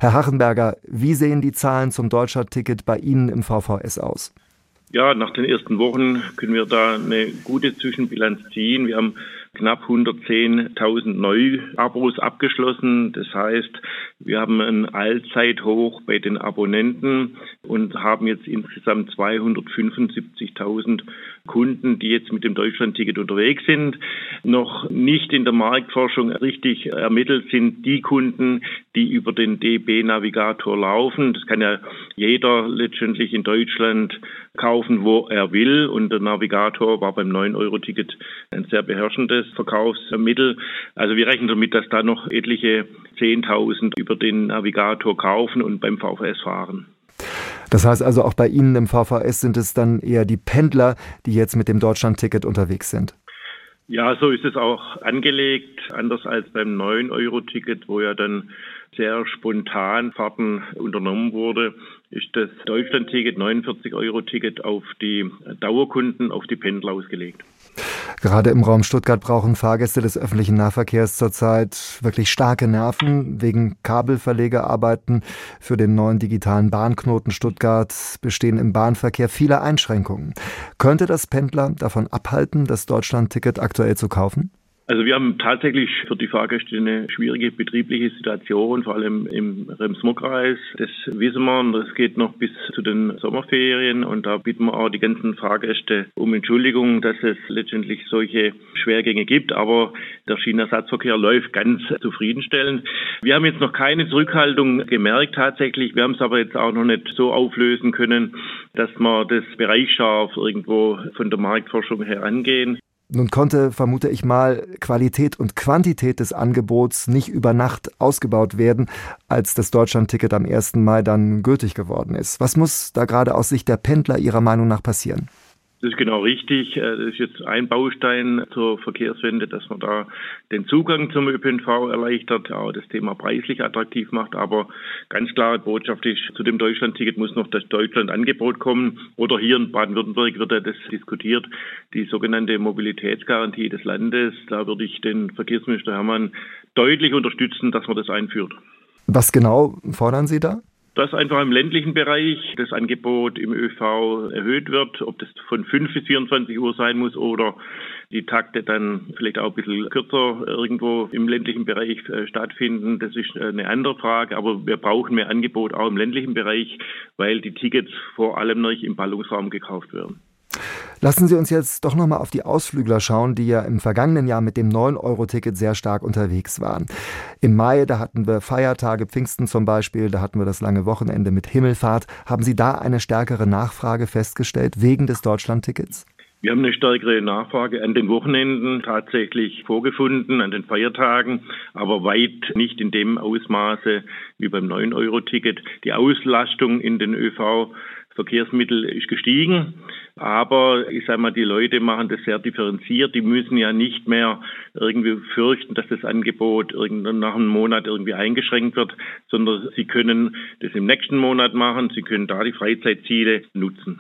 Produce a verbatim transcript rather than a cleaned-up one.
Herr Hachenberger, wie sehen die Zahlen zum Deutschlandticket bei Ihnen im V V S aus? Ja, nach den ersten Wochen können wir da eine gute Zwischenbilanz ziehen. Wir haben knapp hundertzehntausend Neuabos abgeschlossen. Das heißt, wir haben ein Allzeithoch bei den Abonnenten und haben jetzt insgesamt zweihundertfünfundsiebzigtausend Kunden, die jetzt mit dem Deutschlandticket unterwegs sind. Noch nicht in der Marktforschung richtig ermittelt sind die Kunden, die über den D B-Navigator laufen. Das kann ja jeder letztendlich in Deutschland kaufen, wo er will. Und der Navigator war beim neun Euro Ticket ein sehr beherrschendes Verkaufsmittel. Also wir rechnen damit, dass da noch etliche zehntausend über den Navigator kaufen und beim V V S fahren. Das heißt also, auch bei Ihnen im V V S sind es dann eher die Pendler, die jetzt mit dem Deutschlandticket unterwegs sind? Ja, so ist es auch angelegt, anders als beim neun Euro Ticket, wo ja dann sehr spontan Fahrten unternommen wurde, ist das Deutschlandticket, neunundvierzig Euro Ticket, auf die Dauerkunden, auf die Pendler ausgelegt. Gerade im Raum Stuttgart brauchen Fahrgäste des öffentlichen Nahverkehrs zurzeit wirklich starke Nerven. Wegen Kabelverlegerarbeiten für den neuen digitalen Bahnknoten Stuttgart bestehen im Bahnverkehr viele Einschränkungen. Könnte das Pendler davon abhalten, das Deutschlandticket aktuell zu kaufen? Also wir haben tatsächlich für die Fahrgäste eine schwierige betriebliche Situation, vor allem im Rems-Murr-Kreis. Das wissen wir, und das geht noch bis zu den Sommerferien, und da bitten wir auch die ganzen Fahrgäste um Entschuldigung, dass es letztendlich solche Schwergänge gibt, aber der Schienenersatzverkehr läuft ganz zufriedenstellend. Wir haben jetzt noch keine Zurückhaltung gemerkt tatsächlich, wir haben es aber jetzt auch noch nicht so auflösen können, dass wir das bereichsscharf irgendwo von der Marktforschung her angehen. Nun konnte, vermute ich mal, Qualität und Quantität des Angebots nicht über Nacht ausgebaut werden, als das Deutschlandticket am ersten Mai dann gültig geworden ist. Was muss da gerade aus Sicht der Pendler Ihrer Meinung nach passieren? Das ist genau richtig. Das ist jetzt ein Baustein zur Verkehrswende, dass man da den Zugang zum Ö P N V erleichtert, auch das Thema preislich attraktiv macht. Aber ganz klare Botschaft ist, zu dem Deutschlandticket muss noch das Deutschlandangebot kommen. Oder hier in Baden-Württemberg wird ja das diskutiert, die sogenannte Mobilitätsgarantie des Landes. Da würde ich den Verkehrsminister Hermann deutlich unterstützen, dass man das einführt. Was genau fordern Sie da? Dass einfach im ländlichen Bereich das Angebot im Ö V erhöht wird, ob das von fünf bis vierundzwanzig Uhr sein muss oder die Takte dann vielleicht auch ein bisschen kürzer irgendwo im ländlichen Bereich äh, stattfinden. Das ist eine andere Frage, aber wir brauchen mehr Angebot auch im ländlichen Bereich, weil die Tickets vor allem noch im Ballungsraum gekauft werden. Lassen Sie uns jetzt doch nochmal auf die Ausflügler schauen, die ja im vergangenen Jahr mit dem neun Euro Ticket sehr stark unterwegs waren. Im Mai, da hatten wir Feiertage, Pfingsten zum Beispiel, da hatten wir das lange Wochenende mit Himmelfahrt. Haben Sie da eine stärkere Nachfrage festgestellt wegen des Deutschlandtickets? Wir haben eine stärkere Nachfrage an den Wochenenden tatsächlich vorgefunden, an den Feiertagen, aber weit nicht in dem Ausmaße wie beim neun Euro Ticket. Die Auslastung in den Ö V Verkehrsmittel ist gestiegen, aber ich sage mal, die Leute machen das sehr differenziert. Die müssen ja nicht mehr irgendwie fürchten, dass das Angebot irgendwann nach einem Monat irgendwie eingeschränkt wird, sondern sie können das im nächsten Monat machen. Sie können da die Freizeitziele nutzen.